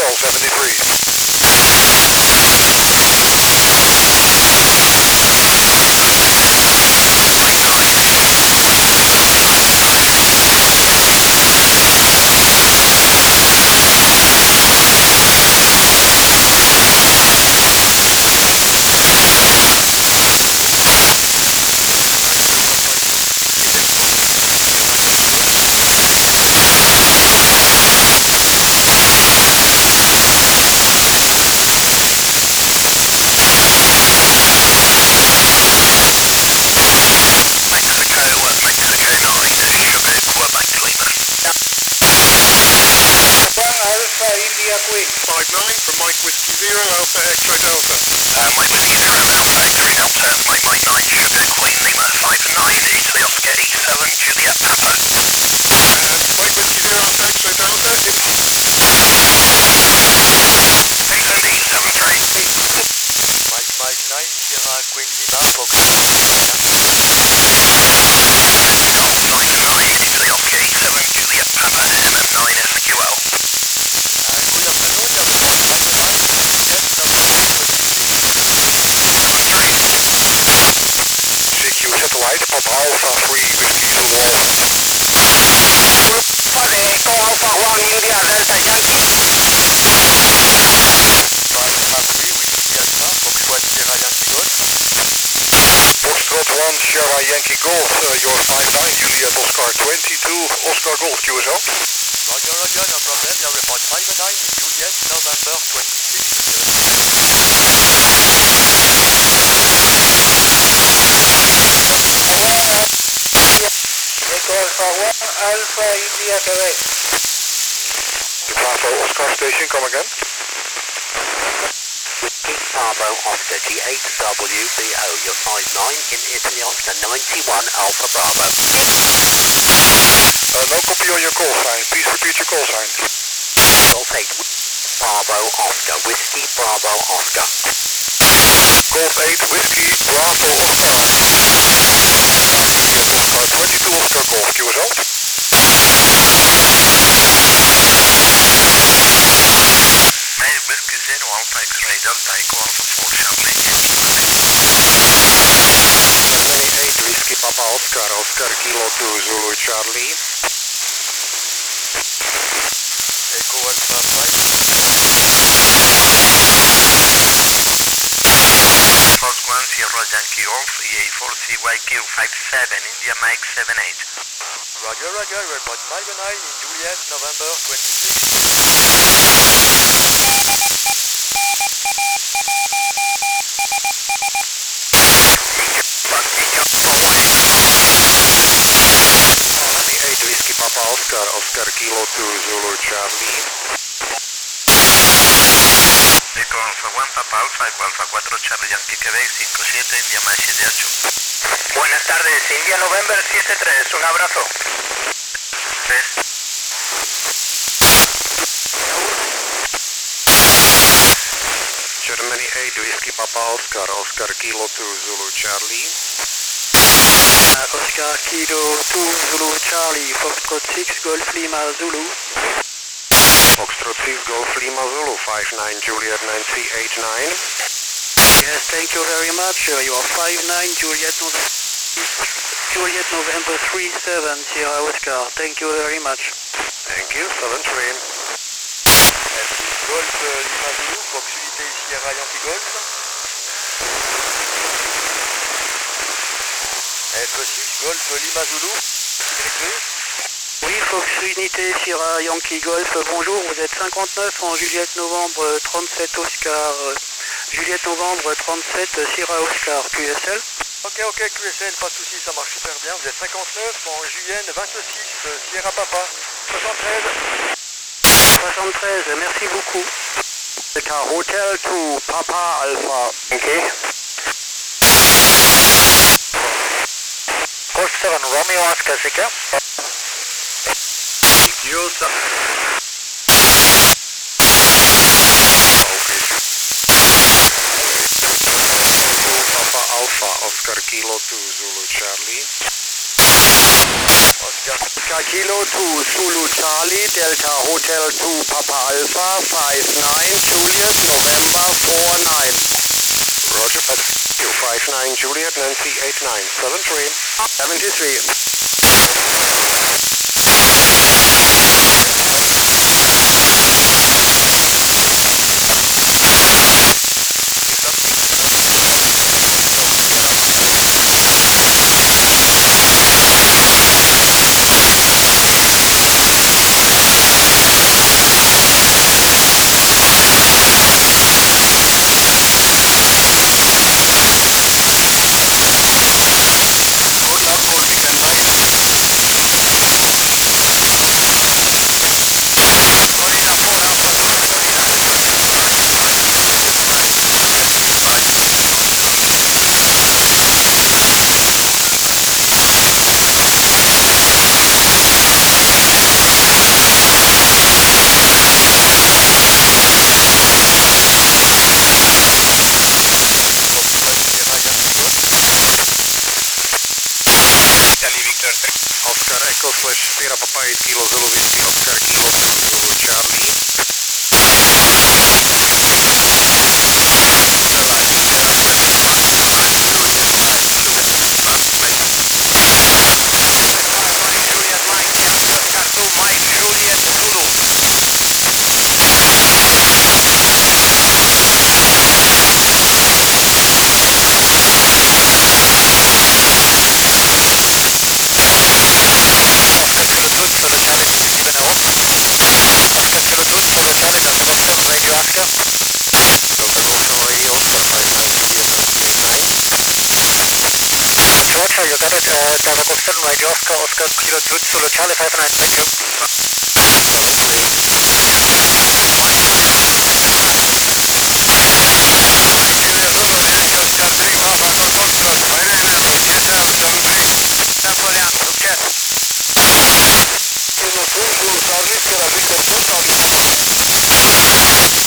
Control 73. Alpha India Queen. 59 from Mike Whiskey 0, Alpha X-ray Delta. Mike Whiskey 0, Alpha X-ray Delta, Mike 9, Sugar Queen Lima 59 into the Oscar 87, Juliet Papa. Mike Whiskey 0, Alpha X-ray Delta, Excellent, 87 3. Mike 9, Sierra Queen Lima, Fox. Golf 9 into the Oscar 87, Juliet Papa, MM9 FQL. Good afternoon, Mike 9, Juliet November 26. CQ Satellite, Papa Alpha 3, Whiskey Zulu. Echo Alpha 1 India Delta Yankee. Alpha 3 with Juliet Lima, Foxtrot Sierra Yankee Golf. Foxtrot 1, Sierra Yankee Golf, you're 59, Juliet Oscar 22, Oscar Golf, QSL. Roger, Roger, no problem. You report 59, Juliet November 26. Echo Alpha 1 Alpha India Quebec. Bravo Oscar Station, come again. Bravo Oscar G8WBO, you're 59 in Italy Oscar 91 Alpha Bravo. No copy on your call sign, please repeat your call sign. Golf 8 Bravo Oscar, Whiskey Bravo Oscar. Golf 8, Whiskey, Bravo Oscar. Oscar 22, Oscar Golf, QSL. Whiskey 0 Alpha X-ray Delta, Echo Alpha 4 Charlie. Germany 8, Whiskey Papa Oscar, Oscar Kilo 2, Zulu Charlie. Echo Alpha 5. Fox 1 Sierra Yankee Golf, EA4 CYQ 57, India Mike 78. Roger, Roger, report 59 in Juliet November 26. Germany 8, Whiskey Papa Oscar, Oscar Kilo 2, Zulu Charlie. Echo Alpha 1 Papa Alpha, Echo Alpha 4 Charlie Yankee Quebec 57, India Mike 78. Buenas tardes, India November 73, un abrazo. Germany 8, Whiskey Papa Oscar, Oscar Kilo 2, Zulu Charlie. Oscar Kilo 2 Zulu Charlie, Foxtrot 6 Golf Lima Zulu. Foxtrot 6, Golf Lima Zulu, 59, Juliet Nancy 89. Yes, thank you very much. You are 59 Juliet November 37 Sierra Oscar. Thank you very much. Thank you, 73. Golf Lima Zulu, Fox Unité Sierra Yankee Golf. F6 Golf Lima Zulu. Oui, Fox Unité Sierra Yankee Golf. Bonjour, vous êtes 59 en Juliette Novembre 37 Oscar. Juliette Novembre 37 Sierra Oscar QSL. Ok, QSL, pas de soucis, ça marche super bien. Vous êtes 59 en JN 26 Sierra Papa. 73. 73, merci beaucoup. C'est un Hotel to Papa Alpha. Okay. Golf 7 Romeo Oscar Zika. Yosa. Papa Alpha, Oscar Kilo 2, Zulu Charlie. Oscar Kilo 2, Zulu Charlie, Delta Hotel 2, Papa Alpha, 59, Juliet, November 49. Roger, Pedro 259 Juliet, Nancy 89, 73. 73. Good luck, all weekend night. Florida 4 Alpha, North Florida. Italy Victor Oscar Echo slash Sierra Papa 8 Kilo Zulu Whiskey, Oscar Kilo 2 Zulu Charlie. Mike Juliet Mike, Oscar 2 Mike Juliet Zulu. Oscar Kilo 2 Zulu Charlie, can you see the network? Oscar Kilo 2 Zulu Charlie, does confirm radio access. Delta Golf Show Radio, Oscar 59 Juliet Nancy 89. Roger, you got it. Delta confirm radio Oscar Kilo 2 Zulu Charlie 59, thank you. 73. Oscar 3 Papa, no Foxtrot, 590, GSM 73. Napoleon, yes. Kilo 2 Zulu Charlie, Sierra Victor 2 Charlie.